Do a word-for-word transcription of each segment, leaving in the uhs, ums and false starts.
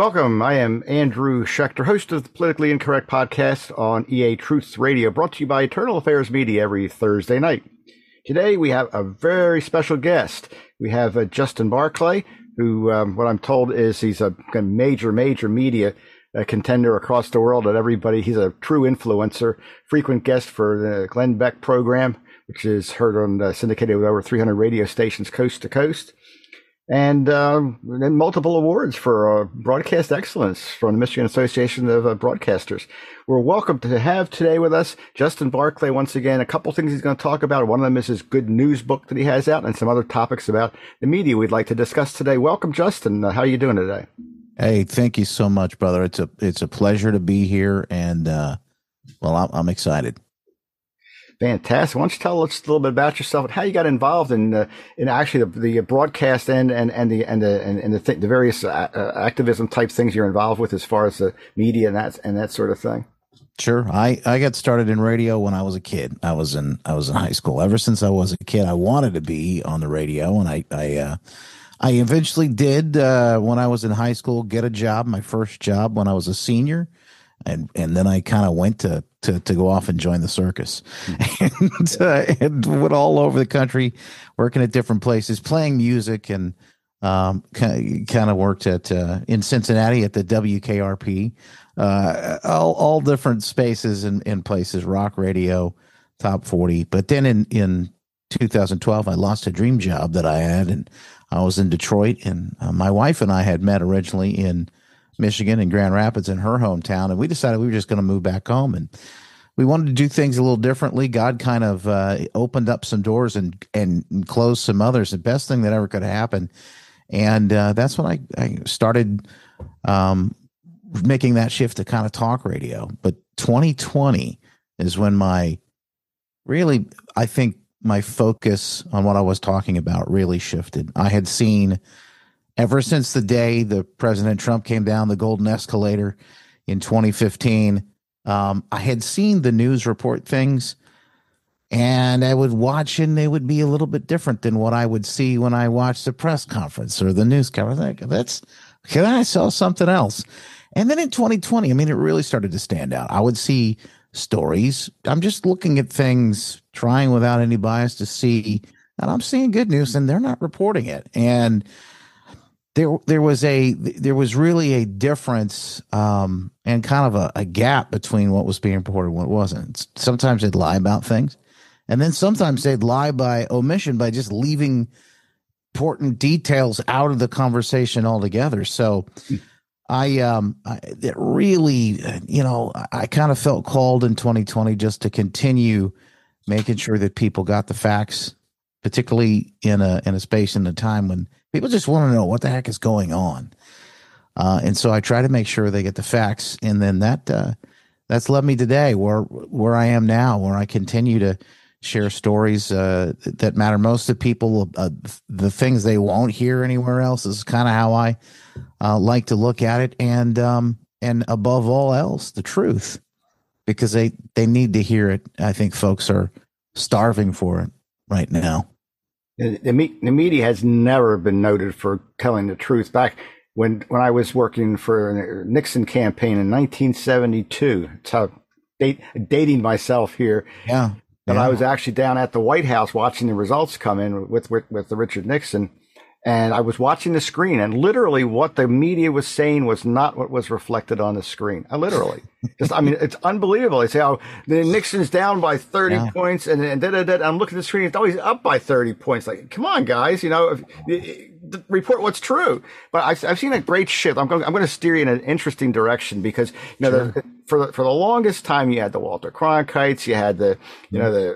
Welcome. I am Andrew Schechter, host of the Politically Incorrect podcast on E A Truth Radio, brought to you by Eternal Affairs Media every Thursday night. Today we have a very special guest. We have uh, Justin Barclay, who, um, what I'm told is he's a, a major, major media uh, contender across the world at everybody. He's a true influencer, frequent guest for the Glenn Beck program, which is heard on uh, syndicated with over three hundred radio stations coast to coast. And, um, and multiple awards for uh, broadcast excellence from the Michigan Association of uh, Broadcasters. We're welcome to have today with us Justin Barclay once again. A couple things he's going to talk about. One of them is his good news book that he has out, and some other topics about the media we'd like to discuss today. Welcome, Justin. Uh, how are you doing today? Hey, thank you so much, brother. It's a it's a pleasure to be here, and uh, well, I'm, I'm excited. Fantastic. Why don't you tell us a little bit about yourself and how you got involved in uh, in actually the, the broadcast and and and the and the and, and the, th- the various uh, uh, activism type things you're involved with as far as the media and that and that sort of thing. Sure. I, I got started in radio when I was a kid. I was in I was in high school. Ever since I was a kid, I wanted to be on the radio, and I I uh, I eventually did uh, when I was in high school. Get a job, my first job when I was a senior. And and then I kind of went to, to to go off and join the circus, and, uh, and went all over the country, working at different places, playing music, and um, kind of worked at uh, in Cincinnati at the W K R P, uh, all all different spaces and, and places, rock radio, top forty. But then in in two thousand twelve, I lost a dream job that I had, and I was in Detroit, and uh, my wife and I had met originally in Michigan and Grand Rapids in her hometown. And we decided we were just going to move back home, and we wanted to do things a little differently. God kind of uh, opened up some doors and, and closed some others. The best thing that ever could happen. And uh, that's when I, I started um, making that shift to kind of talk radio. But twenty twenty is when my really, I think my focus on what I was talking about really shifted. I had seen ever since the day the President Trump came down the golden escalator in twenty fifteen, um, I had seen the news report things, and I would watch, and they would be a little bit different than what I would see when I watched the press conference or the news conference. Like, that's, can I saw something else? And then in twenty twenty, I mean, it really started to stand out. I would see stories. I'm just looking at things, trying without any bias to see, and I'm seeing good news, and they're not reporting it. And There, there was a, there was really a difference, um, and kind of a, a gap between what was being reported and what wasn't. Sometimes they'd lie about things, and then sometimes they'd lie by omission, by just leaving important details out of the conversation altogether. So, I, um, I, it really, you know, I kind of felt called in twenty twenty just to continue making sure that people got the facts, particularly in a in a space and a time when people just want to know what the heck is going on. Uh, and so I try to make sure they get the facts. And then that uh, that's led me today where where I am now, where I continue to share stories uh, that matter most to people. Uh, the things they won't hear anywhere else is kind of how I uh, like to look at it. And um, and above all else, the truth, because they, they need to hear it. I think folks are starving for it right now. The, the, the media has never been noted for telling the truth. Back when when I was working for the Nixon campaign in nineteen seventy-two, it's how date, dating myself here. Yeah, but yeah. I was actually down at the White House watching the results come in with with, with the Richard Nixon, and I was watching the screen, and literally what the media was saying was not what was reflected on the screen. I literally. Just, I mean, it's unbelievable. They say, oh, the Nixon's down by thirty yeah. points, and and da, da, da, I'm looking at the screen. It's always up by thirty points. Like, come on, guys, you know, if, if, report what's true. But I've, I've seen a great shift. I'm going. I'm going to steer you in an interesting direction because you know, sure. the, for the, for the longest time, you had the Walter Cronkites, you had the, you know, the,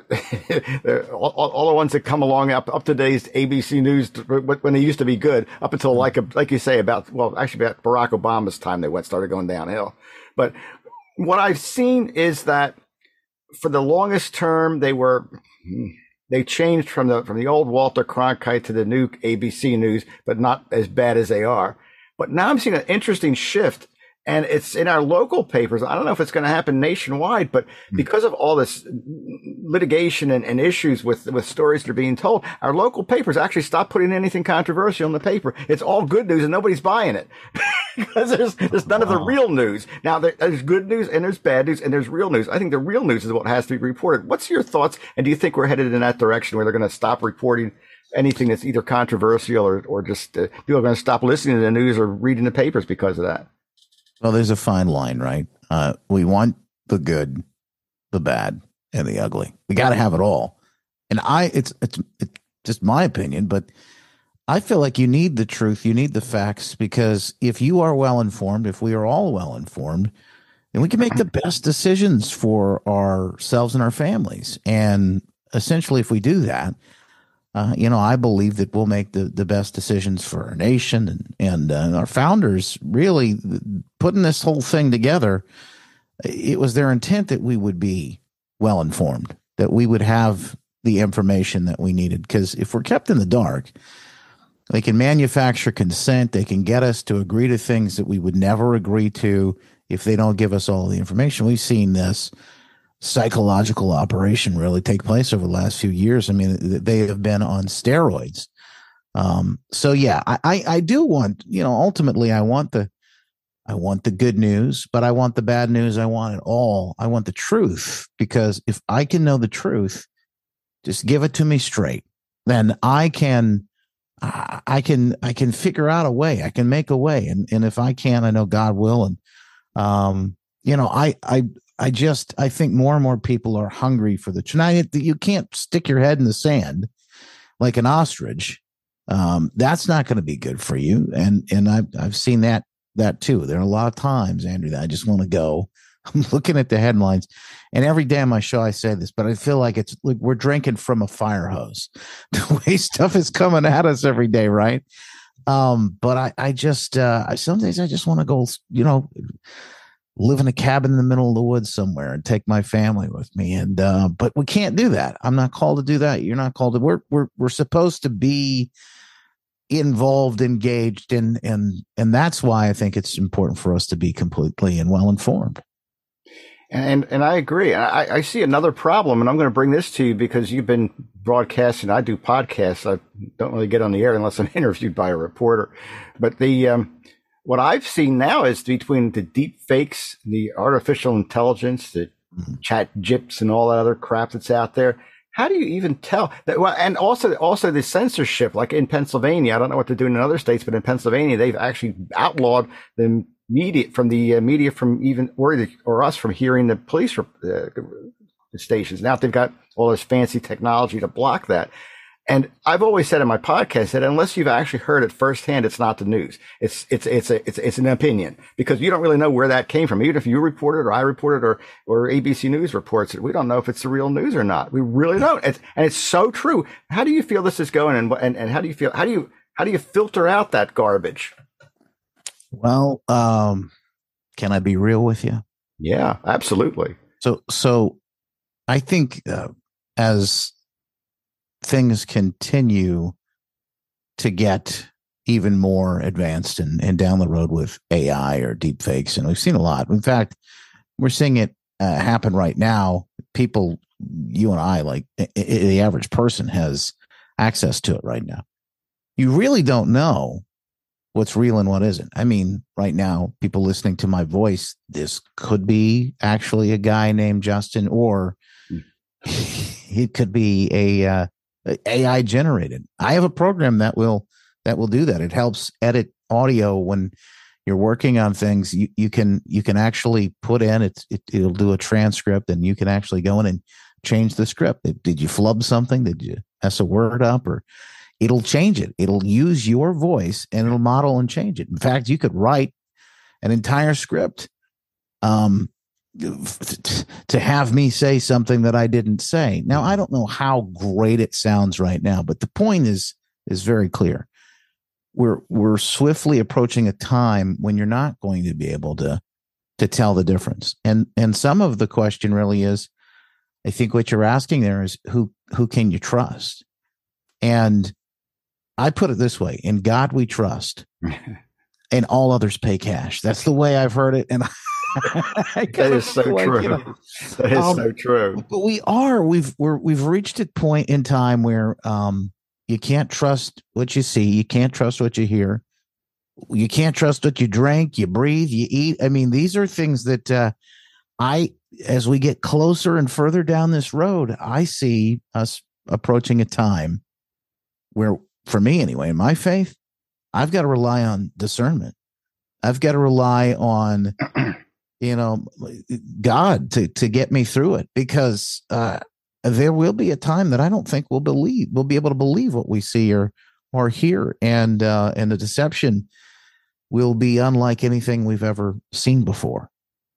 the all, all the ones that come along up up to day's A B C News when they used to be good, up until like a, like you say about well, actually about Barack Obama's time, they went started going downhill, but. What I've seen is that for the longest term, they were, they changed from the, from the old Walter Cronkite to the new A B C News, but not as bad as they are. But now I'm seeing an interesting shift, and it's in our local papers. I don't know if it's going to happen nationwide, but because of all this litigation and, and issues with, with stories that are being told, our local papers actually stop putting anything controversial in the paper. It's all good news and nobody's buying it because there's, there's none wow. of the real news. Now there, there's good news and there's bad news and there's real news. I think the real news is what has to be reported. What's your thoughts? And do you think we're headed in that direction where they're going to stop reporting anything that's either controversial or, or just uh, people are going to stop listening to the news or reading the papers because of that? Well, there's a fine line, right? Uh, we want the good, the bad, and the ugly. We got to have it all. And I, it's, it's, it's just my opinion, but I feel like you need the truth. You need the facts, because if you are well informed, if we are all well informed, then we can make the best decisions for ourselves and our families. And essentially, if we do that, Uh, you know, I believe that we'll make the, the best decisions for our nation, and, and uh, our founders really putting this whole thing together. It was their intent that we would be well informed, that we would have the information that we needed. Because if we're kept in the dark, they can manufacture consent. They can get us to agree to things that we would never agree to if they don't give us all the information. We've seen this psychological operation really take place over the last few years. I mean, they have been on steroids. Um, so yeah, I, I, I do want, you know, ultimately I want the, I want the good news, but I want the bad news. I want it all. I want the truth, because if I can know the truth, just give it to me straight, then I can, I can, I can figure out a way. I can make a way. And, and if I can, I know God will. And, um, you know, I, I, I just, I think more and more people are hungry for the truth. You can't stick your head in the sand like an ostrich. Um, that's not going to be good for you. And, and I've, I've seen that, that too. There are a lot of times, Andrew, that I just want to go. I'm looking at the headlines, and every day on my show, I say this, but I feel like it's like we're drinking from a fire hose. The way stuff is coming at us every day. Right. Um, but I, I just, uh, some days I just want to go, you know, live in a cabin in the middle of the woods somewhere and take my family with me. And, uh, but we can't do that. I'm not called to do that. You're not called to, we're, we're, we're supposed to be involved, engaged, and, and, and that's why I think it's important for us to be completely and well informed. And, and I agree. I, I see another problem, and I'm going to bring this to you because you've been broadcasting. I do podcasts. I don't really get on the air unless I'm interviewed by a reporter, but the, um, what I've seen now is between the deep fakes, the artificial intelligence, the chat gyps and all that other crap that's out there. How do you even tell that? Well, and also, also the censorship, like in Pennsylvania, I don't know what they're doing in other states, but in Pennsylvania, they've actually outlawed the media from the uh, media from even, or, the, or us from hearing the police uh, stations. Now they've got all this fancy technology to block that. And I've always said in my podcast that unless you've actually heard it firsthand, it's not the news. It's, it's, it's a, it's, it's an opinion, because you don't really know where that came from. Even if you report it or I report it or, or A B C News reports it, we don't know if it's the real news or not. We really don't. It's, and it's so true. How do you feel this is going? And, and, and how do you feel, how do you, how do you filter out that garbage? Well, um, can I be real with you? Yeah, absolutely. So, so I think, uh, as things continue to get even more advanced and, and down the road with A I or deep fakes, and we've seen a lot. In fact, we're seeing it uh, happen right now. People, you and I, like I- I- the average person, has access to it right now. You really don't know what's real and what isn't. I mean, right now, people listening to my voice, this could be actually a guy named Justin, or it could be a uh, A I generated. I have a program that will that will do that. It helps edit audio when you're working on things. You, you can you can actually put in it's it, it'll do a transcript, and you can actually go in and change the script. Did you flub something? Did you mess a word up? Or it'll change it. It'll use your voice and it'll model and change it. In fact, you could write an entire script um, to have me say something that I didn't say. Now, I don't know how great it sounds right now, but the point is is very clear. We're we're swiftly approaching a time when you're not going to be able to to tell the difference. And and some of the question really is, I think what you're asking there is who who can you trust? And I put it this way: in God we trust, and all others pay cash. That's the way I've heard it. And That is so like, true. You know, that is um, so true. But we are we've we're, we've reached a point in time where um, you can't trust what you see, you can't trust what you hear, you can't trust what you drink, you breathe, you eat. I mean, these are things that uh, I, as we get closer and further down this road, I see us approaching a time where, for me anyway, in my faith, I've got to rely on discernment. I've got to rely on, you know, God to, to get me through it, because uh, there will be a time that I don't think we'll believe, we'll be able to believe what we see or, or hear. And, uh, and the deception will be unlike anything we've ever seen before.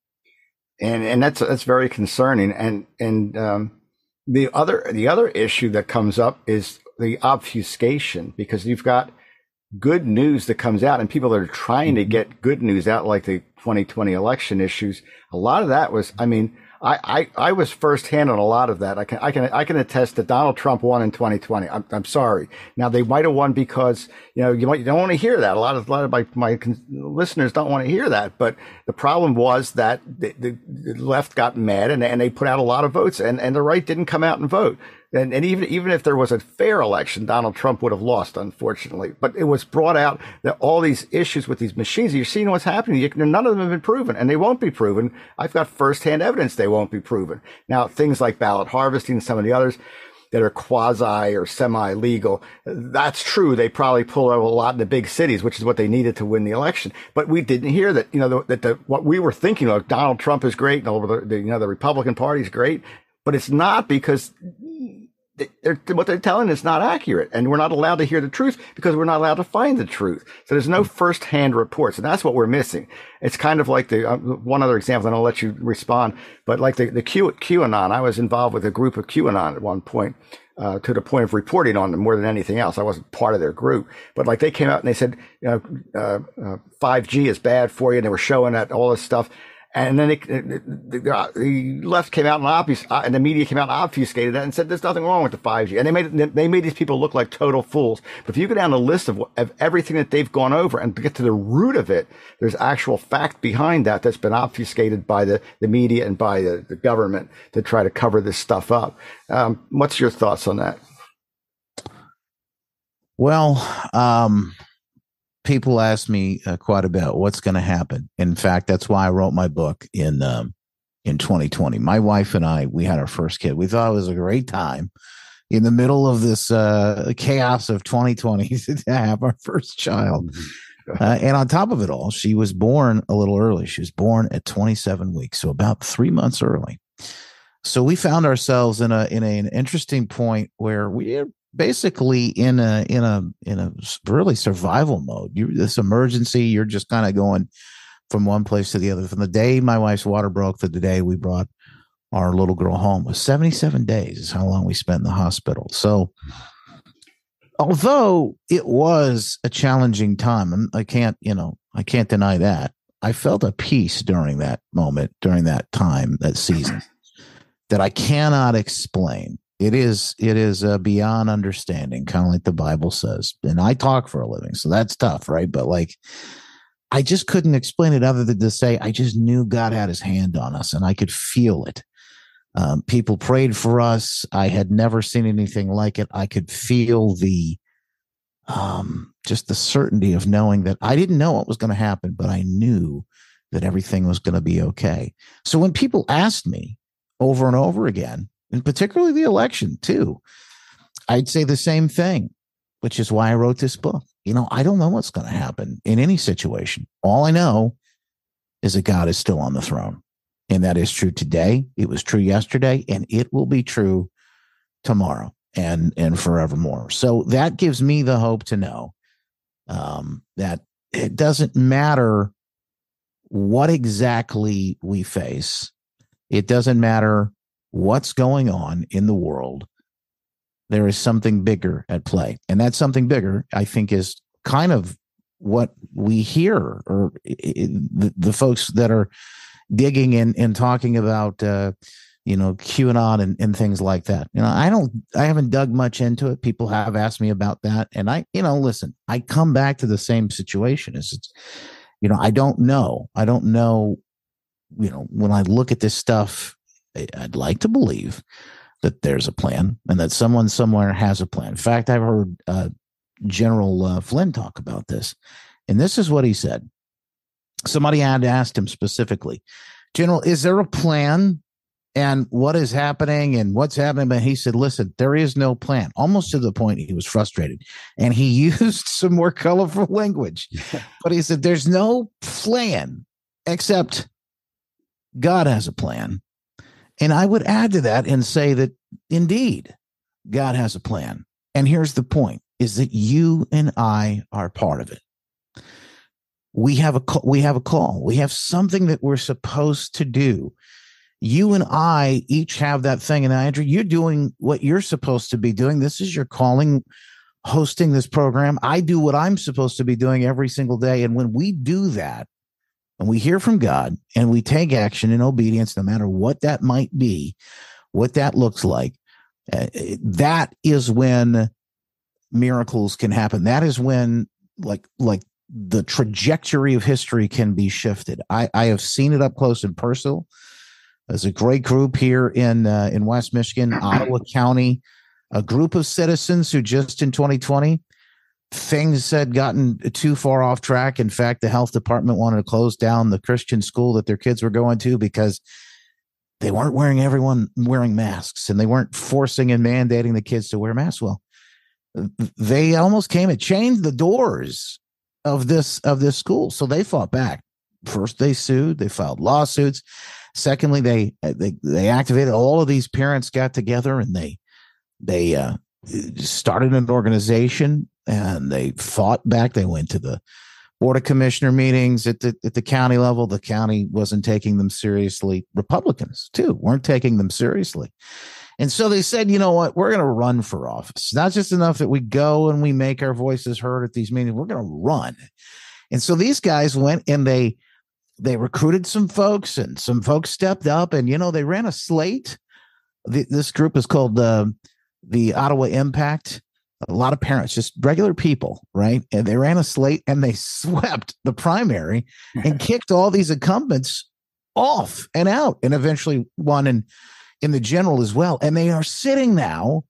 And, and that's, that's very concerning. And, and, um, the other, the other issue that comes up is the obfuscation, because you've got good news that comes out and people that are trying to get good news out, like the twenty twenty election issues. A lot of that was, I mean, I, I, I was firsthand on a lot of that. I can, I can, I can attest that Donald Trump won in twenty twenty. I'm, I'm sorry. Now they might have won because, you know, you might, you don't want to hear that. A lot of, a lot of my, my listeners don't want to hear that. But the problem was that the, the, the left got mad and, and they put out a lot of votes, and, and the right didn't come out and vote. And, and even, even if there was a fair election, Donald Trump would have lost, unfortunately. But it was brought out that all these issues with these machines, you're seeing what's happening. You, none of them have been proven, and they won't be proven. I've got firsthand evidence they won't be proven. Now, things like ballot harvesting and some of the others that are quasi or semi-legal, that's true. They probably pull out a lot in the big cities, which is what they needed to win the election. But we didn't hear that, you know, the, that the, what we were thinking of, Donald Trump is great, and all the, the, you know, the Republican Party is great. But it's not, because they're, what they're telling is not accurate, and we're not allowed to hear the truth because we're not allowed to find the truth. So there's no first-hand reports, and that's what we're missing. It's kind of like the uh, one other example, and I'll let you respond. But like the the Q, QAnon, I was involved with a group of QAnon at one point, uh, to the point of reporting on them more than anything else. I wasn't part of their group, but like they came out and they said, you know, uh, uh, five G is bad for you, and they were showing that all this stuff. And then it, it, the, the left came out and, obfus- and the media came out and obfuscated that and said there's nothing wrong with the five G. And they made they made these people look like total fools. But if you go down the list of, of everything that they've gone over and get to the root of it, there's actual fact behind that that's been obfuscated by the, the media and by the, the government to try to cover this stuff up. Um, what's your thoughts on that? Well, um, people ask me uh, quite a bit what's going to happen. In fact, that's why I wrote my book in um, in twenty twenty. My wife and I, we had our first kid. We thought it was a great time in the middle of this uh, chaos of twenty twenty to have our first child. Uh, and on top of it all, she was born a little early. She was born at twenty-seven weeks, so about three months early. So we found ourselves in a in a, an interesting point where we basically in a in a in a really survival mode. You this emergency, you're just kind of going from one place to the other. From the day my wife's water broke to the day we brought our little girl home was seventy-seven days is how long we spent in the hospital. So although it was a challenging time, and I can't, you know, I can't deny that, I felt a peace during that moment, during that time, that season, that I cannot explain. It is it is uh, beyond understanding, kind of like the Bible says. And I talk for a living, so that's tough, right? But like, I just couldn't explain it other than to say I just knew God had his hand on us, and I could feel it. Um, people prayed for us. I had never seen anything like it. I could feel the um, just the certainty of knowing that I didn't know what was going to happen, but I knew that everything was going to be okay. So when people asked me over and over again, and particularly the election too, I'd say the same thing, which is why I wrote this book. You know, I don't know what's going to happen in any situation. All I know is that God is still on the throne. And that is true today. It was true yesterday, and it will be true tomorrow and, and forevermore. So that gives me the hope to know um, that it doesn't matter what exactly we face. It doesn't matter what's going on in the world. There is something bigger at play. And that something bigger, I think, is kind of what we hear, or it, the, the folks that are digging in and talking about, uh, you know, QAnon and, and things like that. You know, I don't, I haven't dug much into it. People have asked me about that. And I, you know, listen, I come back to the same situation. Is it's, you know, I don't know. I don't know you know, when I look at this stuff, I'd like to believe that there's a plan and that someone somewhere has a plan. In fact, I've heard uh, General uh, Flynn talk about this, and this is what he said. Somebody had asked him specifically, General, is there a plan and what is happening and what's happening? But he said, listen, there is no plan, almost to the point he was frustrated. And he used some more colorful language, but he said, there's no plan except God has a plan. And I would add to that and say that indeed, God has a plan. And here's the point, is that you and I are part of it. We have a we have a call. We have something that we're supposed to do. You and I each have that thing. And Andrew, you're doing what you're supposed to be doing. This is your calling, hosting this program. I do what I'm supposed to be doing every single day. And when we do that, and we hear from God and we take action in obedience, no matter what that might be, what that looks like, uh, that is when miracles can happen. That is when like, like the trajectory of history can be shifted. I, I have seen it up close and personal. There's a great group here in, uh, in West Michigan, Ottawa County, a group of citizens who just in twenty twenty, things had gotten too far off track. In fact, the health department wanted to close down the Christian school that their kids were going to because they weren't wearing everyone wearing masks and they weren't forcing and mandating the kids to wear masks. Well, they almost came and changed the doors of this of this school. So they fought back. First, they sued. They filed lawsuits. Secondly, they they they activated all of these parents got together and they they uh, started an organization and they fought back. They went to the Board of Commissioner meetings at the at the county level. The county wasn't taking them seriously. Republicans, too, weren't taking them seriously. And so they said, you know what, we're going to run for office. It's not just enough that we go and we make our voices heard at these meetings. We're going to run. And so these guys went and they they recruited some folks and some folks stepped up and, you know, they ran a slate. The, this group is called uh, the Ottawa Impact. A lot of parents, just regular people, right? And they ran a slate and they swept the primary and kicked all these incumbents off and out and eventually won in, in the general as well. And they are sitting now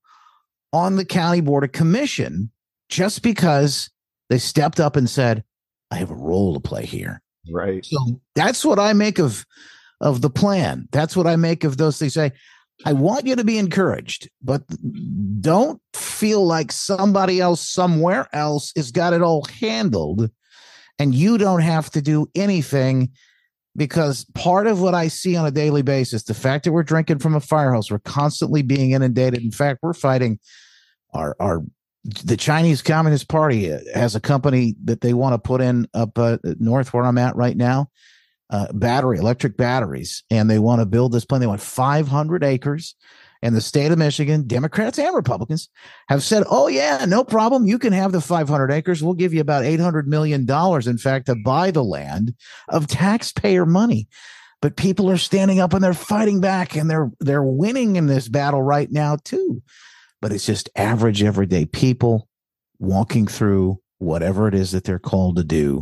on the county board of commission just because they stepped up and said, I have a role to play here. Right. So that's what I make of, of the plan. That's what I make of those things. I, I want you to be encouraged, but don't feel like somebody else somewhere else has got it all handled and you don't have to do anything, because part of what I see on a daily basis, the fact that we're drinking from a fire hose, we're constantly being inundated. In fact, we're fighting our, our, the Chinese Communist Party has a company that they want to put in up uh, north where I'm at right now. Uh, battery, electric batteries, and they want to build this plant. They want five hundred acres, and the state of Michigan, Democrats and Republicans, have said, oh, yeah, no problem. You can have the five hundred acres. We'll give you about eight hundred million dollars, in fact, to buy the land of taxpayer money. But people are standing up and they're fighting back, and they're they're winning in this battle right now, too. But it's just average, everyday people walking through whatever it is that they're called to do.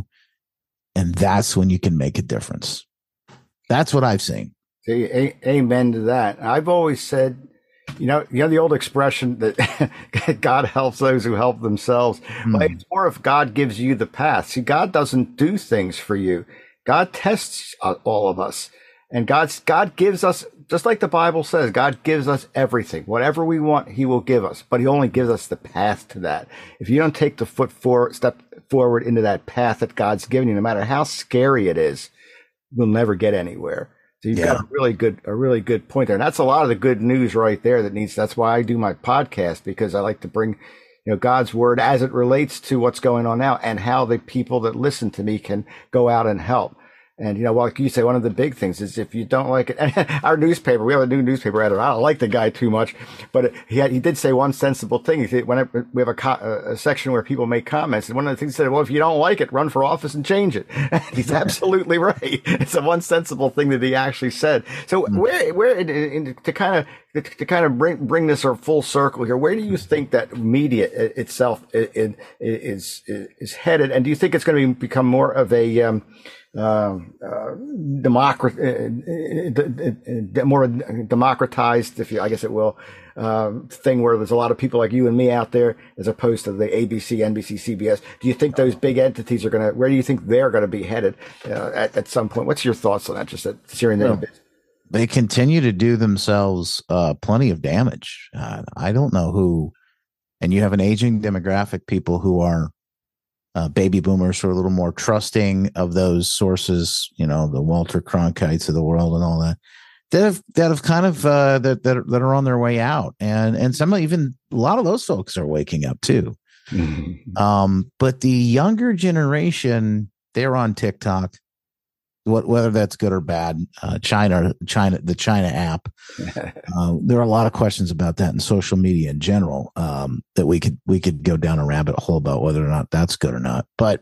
And that's when you can make a difference. That's what I've seen. See, a- amen to that. I've always said, you know, you know the old expression that God helps those who help themselves. Mm. Well, it's more if God gives you the path. See, God doesn't do things for you. God tests all of us. And God's, God gives us, just like the Bible says, God gives us everything. Whatever we want, he will give us. But he only gives us the path to that. If you don't take the foot forward, step forward into that path that God's given you, no matter how scary it is, we'll never get anywhere. So you've yeah. got a really good, a really good point there. And that's a lot of the good news right there that needs, that's why I do my podcast, because I like to bring, you know, God's word as it relates to what's going on now and how the people that listen to me can go out and help. And, you know, like you say, one of the big things is if you don't like it, our newspaper, we have a new newspaper editor. I don't like the guy too much, but he had, he did say one sensible thing. He said, whenever we have a, co- a section where people make comments, and one of the things he said, well, if you don't like it, run for office and change it. He's absolutely right. It's the one sensible thing that he actually said. So mm-hmm. where, where, in, in, to kind of, to kind of bring, bring this full circle here, where do you think that media itself is, is, is headed? And do you think it's going to become more of a, um, um, uh, democrat, uh, more democratized, if you, I guess it will, uh, thing where there's a lot of people like you and me out there, as opposed to the A B C, N B C, C B S. Do you think those big entities are going to? Where do you think they're going to be headed uh, at, at some point? What's your thoughts on that? Just at hearing Well, that. they continue to do themselves uh, plenty of damage. Uh, I don't know who, and you have an aging demographic, people who are uh, baby boomers who are a little more trusting of those sources, you know, the Walter Cronkites of the world and all that, that have, that have kind of, uh, that, that, are, that are on their way out. And, and some, even a lot of those folks are waking up too. Mm-hmm. Um, but the younger generation, they're on TikTok. What, whether that's good or bad, uh, China, China, the China app. uh, there are a lot of questions about that in social media in general. Um, that we could we could go down a rabbit hole about whether or not that's good or not. But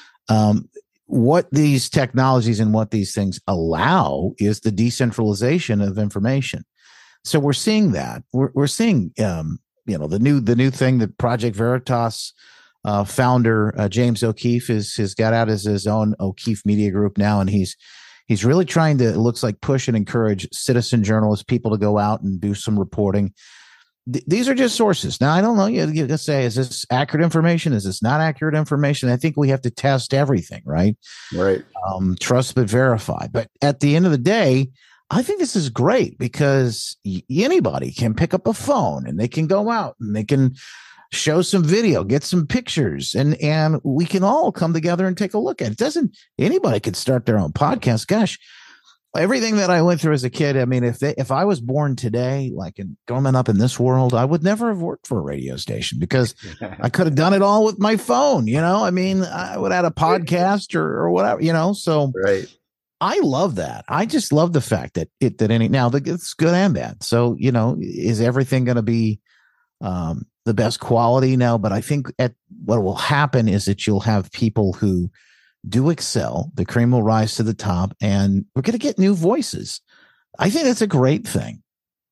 um, what these technologies and what these things allow is the decentralization of information. So we're seeing that. We're we're seeing um, you know the new the new thing that Project Veritas. Uh, founder uh, James O'Keefe is has got out as his own O'Keefe Media Group now, and he's he's really trying to, it looks like, push and encourage citizen journalists, people to go out and do some reporting. Th- these are just sources. Now, I don't know. You, you just say, is this accurate information? Is this not accurate information? I think we have to test everything, right? Right. Um, trust but verify. But at the end of the day, I think this is great because y- anybody can pick up a phone and they can go out and they can show some video, get some pictures, and and we can all come together and take a look at it. Doesn't anybody could start their own podcast? Gosh, everything that I went through as a kid. I mean, if they, if I was born today, like in growing up in this world, I would never have worked for a radio station because I could have done it all with my phone. You know, I mean, I would have had a podcast or or whatever. You know, so right. I love that. I just love the fact that it that any now it's good and bad. So you know, is everything going to be um the best quality? No, but I think at what will happen is that you'll have people who do excel. The cream will rise to the top, and we're going to get new voices. I think that's a great thing.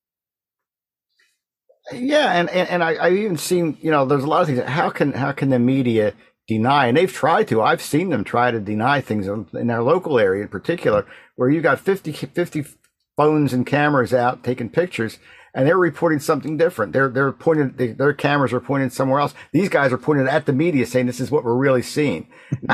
Yeah, and and, and I, I've even seen, you know, there's a lot of things. How can how can the media deny? And they've tried to. I've seen them try to deny things in our local area, in particular, where you got fifty, fifty phones and cameras out taking pictures. And they're reporting something different. They're they're pointing. They, their cameras are pointing somewhere else. These guys are pointing at the media, saying this is what we're really seeing,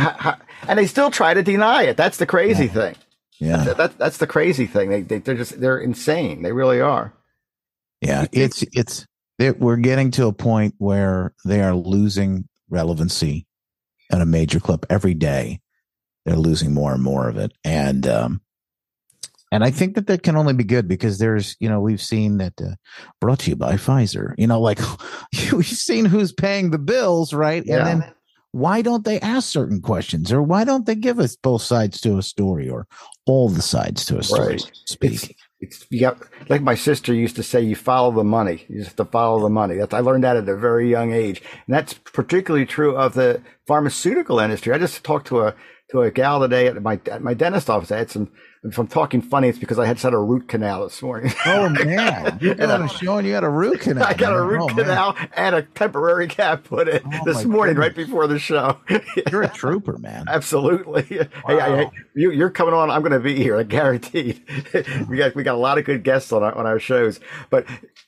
and they still try to deny it. That's the crazy yeah. thing. Yeah, that's, that, that's the crazy thing. They, they they're just they're insane. They really are. Yeah, it's it's it, we're getting to a point where they are losing relevancy at a major clip every day. They're losing more and more of it, and um, And I think that that can only be good because there's, you know, we've seen that uh, brought to you by Pfizer, you know, like we've seen who's paying the bills, right? Yeah. And then why don't they ask certain questions, or why don't they give us both sides to a story, or all the sides to a story, right. so to speak? It's, it's, you got, like my sister used to say, you follow the money. You just have to follow the money. That's, I learned that at a very young age. And that's particularly true of the pharmaceutical industry. I just talked to a, to a gal today at my, at my dentist office. I had some, if I'm talking funny, it's because I had had a root canal this morning. Oh man, you got a show and you had a root canal. I got man. a root oh, canal man. and a temporary cap put in oh, this morning, goodness. right before the show. You're a trooper, man. Absolutely. Wow. Hey, hey, you, you're coming on. I'm going to be here, I guaranteed. we got we got a lot of good guests on our on our shows, but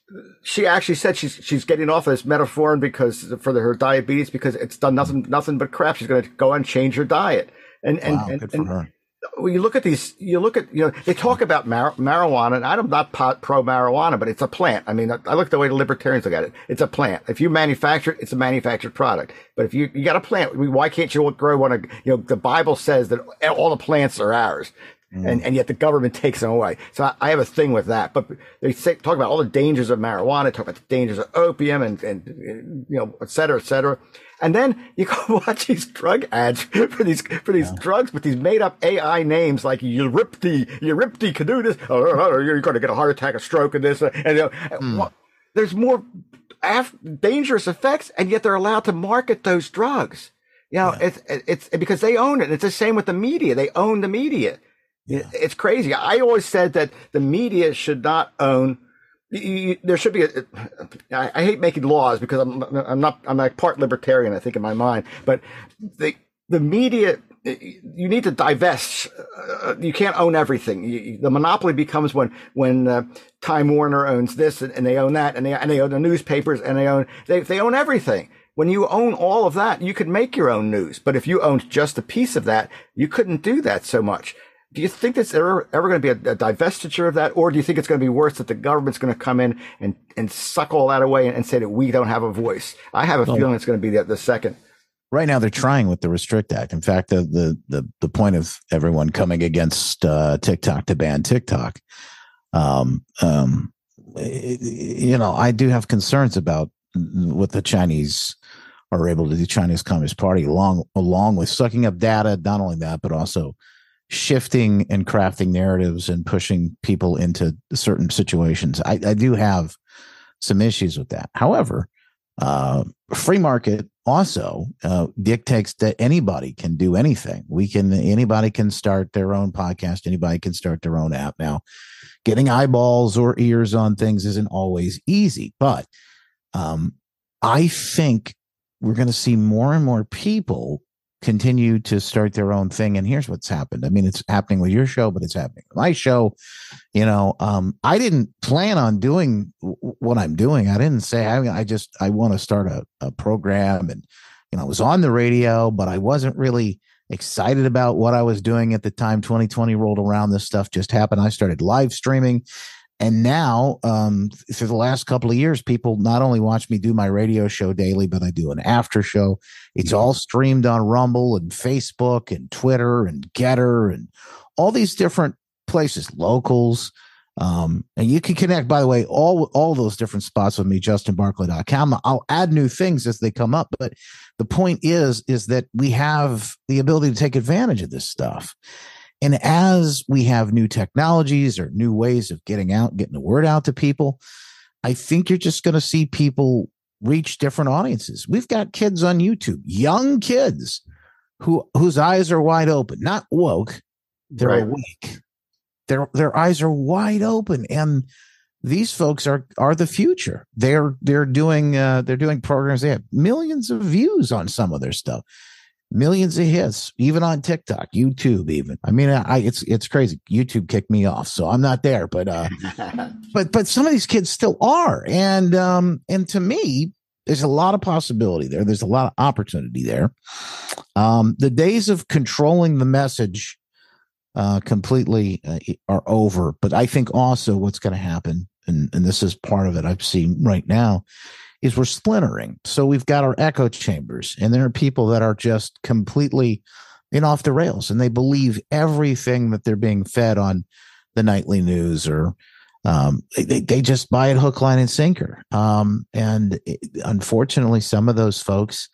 she actually said she's she's getting off of this metformin because for the, her diabetes because it's done nothing nothing but crap. She's going to go and change her diet. And and wow, and, good for and her. When you look at these, you look at, you know, they talk about mar- marijuana, and I'm not pot, pro marijuana, but it's a plant. I mean, I look the way the libertarians look at it. It's a plant. If you manufacture it, it's a manufactured product. But if you, you got a plant, why can't you grow one? Of, you know, the Bible says that all the plants are ours. Mm. And, and yet the government takes them away. So I, I have a thing with that. But they say, talk about all the dangers of marijuana, talk about the dangers of opium and, and, you know, et cetera, et cetera. And then you go watch these drug ads for these for these yeah. drugs with these made up A I names like Euripti, Euripti, can do this. Oh, you're going to get a heart attack, a stroke, and this. And you know, mm. well, there's more af- dangerous effects, and yet they're allowed to market those drugs. You know, yeah. it's it's because they own it. It's the same with the media; they own the media. Yeah. It's crazy. I always said that the media should not own. You, you, there should be a, I, I hate making laws because I'm I'm not I'm like part libertarian, I think, in my mind, but the the media you need to divest. Uh, you can't own everything. You, the monopoly becomes when when uh, Time Warner owns this and, and they own that, and they and they own the newspapers, and they own they they own everything. When you own all of that, you could make your own news. But if you owned just a piece of that, you couldn't do that so much. Do you think there's ever, ever going to be a, a divestiture of that? Or do you think it's going to be worse, that the government's going to come in and, and suck all that away and, and say that we don't have a voice? I have a well, feeling it's going to be the, the second. Right now, they're trying with the Restrict Act. In fact, the the the, the point of everyone coming against uh, TikTok to ban TikTok, um, um, it, you know, I do have concerns about what the Chinese are able to do, Chinese Communist Party, along along with sucking up data. Not only that, but also shifting and crafting narratives and pushing people into certain situations. I, I do have some issues with that. However, uh, free market also uh, dictates that anybody can do anything. We can, anybody can start their own podcast. Anybody can start their own app. Now, getting eyeballs or ears on things isn't always easy, but um, I think we're going to see more and more people continue to start their own thing. And here's what's happened. I mean, it's happening with your show, but it's happening with my show. You know, um, I didn't plan on doing w- what I'm doing. I didn't say, I mean, I just, I want to start a, a program, and, you know, I was on the radio, but I wasn't really excited about what I was doing at the time. twenty twenty rolled around. This stuff just happened. I started live streaming. And now, um, for the last couple of years, people not only watch me do my radio show daily, but I do an after show. It's all streamed on Rumble and Facebook and Twitter and Getter and all these different places, locals. Um, and you can connect, by the way, all, all those different spots with me, justin barclay dot com. I'll add new things as they come up. But the point is, is that we have the ability to take advantage of this stuff. And as we have new technologies or new ways of getting out, getting the word out to people, I think you're just going to see people reach different audiences. We've got kids on YouTube, young kids who whose eyes are wide open, not woke. They're right. awake. Their their eyes are wide open, and these folks are are the future. They're they're doing uh, they're doing programs. They have millions of views on some of their stuff. Millions of hits, even on TikTok, YouTube, even. I mean, I it's it's crazy. YouTube kicked me off, so I'm not there. But uh, but but some of these kids still are, and um, and to me, there's a lot of possibility there. There's a lot of opportunity there. Um, the days of controlling the message uh, completely uh, are over. But I think also what's going to happen, and and this is part of it I've seen right now, is we're splintering. So we've got our echo chambers, and there are people that are just completely in off the rails, and they believe everything that they're being fed on the nightly news, or um, they, they just buy it hook, line, and sinker. Um, and it, unfortunately, some of those folks,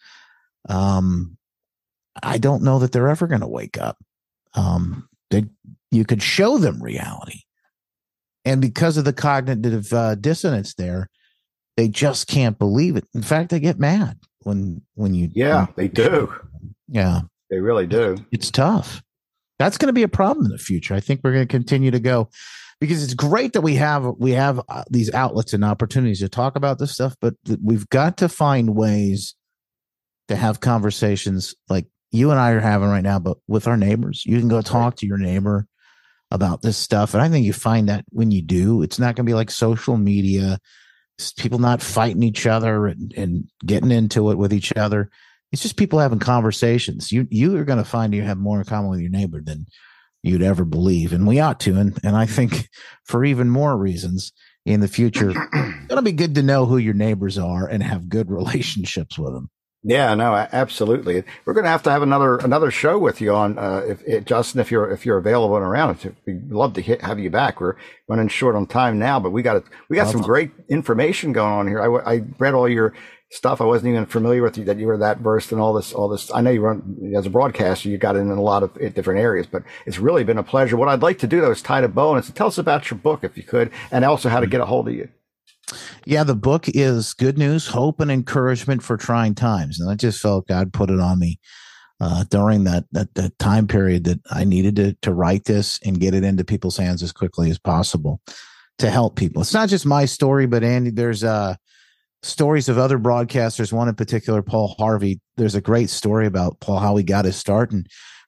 um, I don't know that they're ever going to wake up. Um, they, you could show them reality, and because of the cognitive uh, dissonance there, they just can't believe it. In fact, they get mad when when you. Yeah, when, they do. Yeah, they really do. It's tough. That's going to be a problem in the future. I think we're going to continue to go, because it's great that we have we have uh, these outlets and opportunities to talk about this stuff, but th- we've got to find ways to have conversations like you and I are having right now, but with our neighbors. You can go talk to your neighbor about this stuff, and I think you find that when you do, it's not going to be like social media. People not fighting each other and, and getting into it with each other. It's just people having conversations. You you are going to find you have more in common with your neighbor than you'd ever believe, and we ought to. And and I think for even more reasons in the future, it's going to be good to know who your neighbors are and have good relationships with them. Yeah, no, absolutely. We're going to have to have another another show with you on, uh, if, if Justin, if you're if you're available and around. We'd love to hit, have you back. We're running short on time now, but we got we got some great information going on here. I, I read all your stuff. I wasn't even familiar with you that you were that versed in all this. All this. I know you run as a broadcaster. You got in a lot of different areas, but it's really been a pleasure. What I'd like to do though is tie a bow and tell us about your book, if you could, and also how to get a hold of you. Yeah, the book is Good News, Hope, and Encouragement for Trying Times. And I just felt God put it on me uh, during that, that that time period that I needed to to write this and get it into people's hands as quickly as possible to help people. It's not just my story, but Andy, there's uh, stories of other broadcasters. One in particular, Paul Harvey. There's a great story about Paul, how he got his start and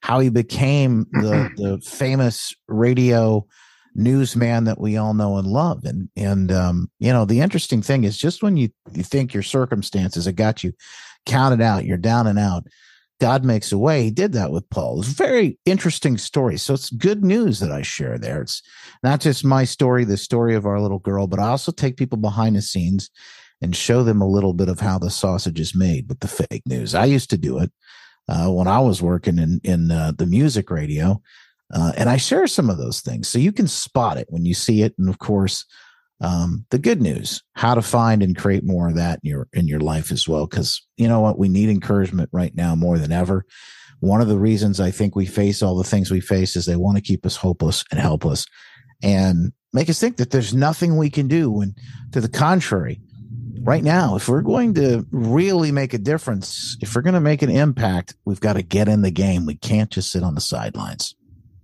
how he became the the famous radio newsman that we all know and love. And and um, you know, the interesting thing is, just when you you think your circumstances have got you counted out, you're down and out, God makes a way. He did that with Paul. It's a very interesting story. So it's good news that I share there. It's not just my story, the story of our little girl, but I also take people behind the scenes and show them a little bit of how the sausage is made with the fake news. I used to do it uh, when I was working in, in uh, the music radio. Uh, and I share some of those things so you can spot it when you see it. And of course, um, the good news, how to find and create more of that in your, in your life as well. Cause you know what? We need encouragement right now more than ever. One of the reasons I think we face all the things we face is they want to keep us hopeless and helpless and make us think that there's nothing we can do. And to the contrary, right now, if we're going to really make a difference, if we're going to make an impact, we've got to get in the game. We can't just sit on the sidelines.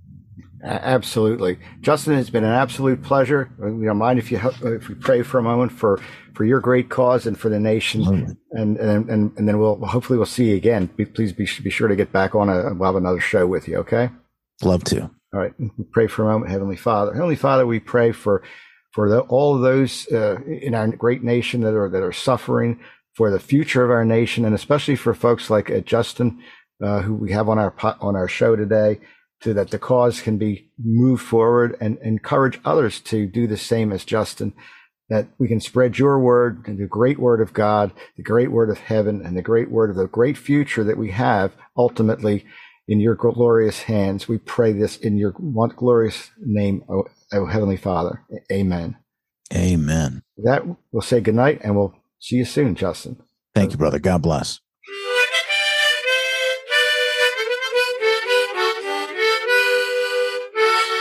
Absolutely. Justin, it's been an absolute pleasure. We don't mind if you if we pray for a moment for, for your great cause and for the nation. Absolutely. And, and and and then we'll hopefully we'll see you again. Please be be sure to get back on a we'll have another show with you, okay? Love to. All right. Pray for a moment, Heavenly Father. Heavenly Father, we pray for for the, all of those uh, in our great nation that are that are suffering, for the future of our nation, and especially for folks like uh, Justin, uh, who we have on our on our show today, so that the cause can be moved forward, and encourage others to do the same as Justin, that we can spread your word and the great word of God, the great word of heaven, and the great word of the great future that we have ultimately in your glorious hands. We pray this in your glorious name, O, o Heavenly Father. Amen. Amen. With that, we'll say goodnight, and we'll see you soon, Justin. Thank you, brother. God bless.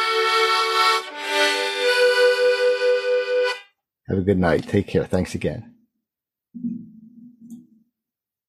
Have a good night. Take care. Thanks again.